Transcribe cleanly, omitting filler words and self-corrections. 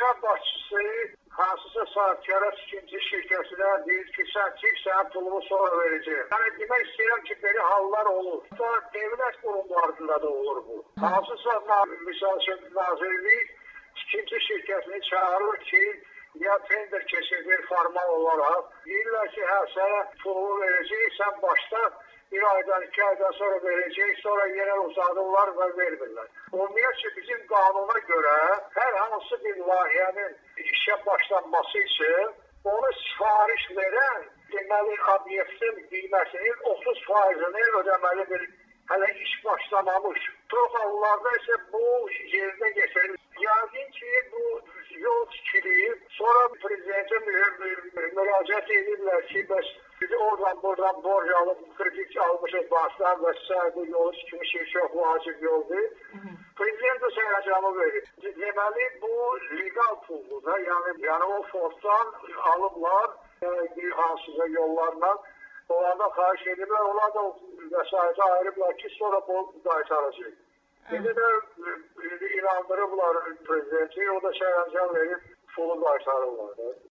inşaat başçısı hansısa sahibkara tikinti şirkətinə deyir ki, sən çıx, sənin pulunu sonra verəcəyim. Yəni, demək istəyirəm ki, belə hallar olur. Sonra devlət qurumlarında da olur bu. Hansısa, misal üçün, nazirlik tikinti şirkətini çağırır ki, ya tender keçirir formal olaraq. Deyirlər ki, hə, sənə pulunu verəcəyik, sən başda bir aydan, 2 aydan sonra verəcək, sonra yenə uzadırlar və vermirlər. Ümumiyyətcə, bizim qanuna görə hər hansı bir layihənin işə başlanması üçün onu sifariş verən, deməli, obyektin qiymətinin 30%-ni ödəməlidir. Hələ iş başlamamış. Çox hallarda isə bu yerdə getirir. Yəqin ki, bu yol tikilib, sonra prezidentə müraciət edirlər ki, bəs biz oradan borc alıb, kredit almışıq başdan və bu yolu tikmişik, çox vacib yoldur. Prezident də sərəncamı verir. Deməli, bu legal puldur da, yəni o fonddan alıblar bir hansısa yollarla. Onlardan xahiş ediblər, onlar da vəsaiti ayırıblar ki, sonra bu qaytaracaq. İndi də inandırıblar prezidenti, o da sərəncam verib, pulu qaytarırlar.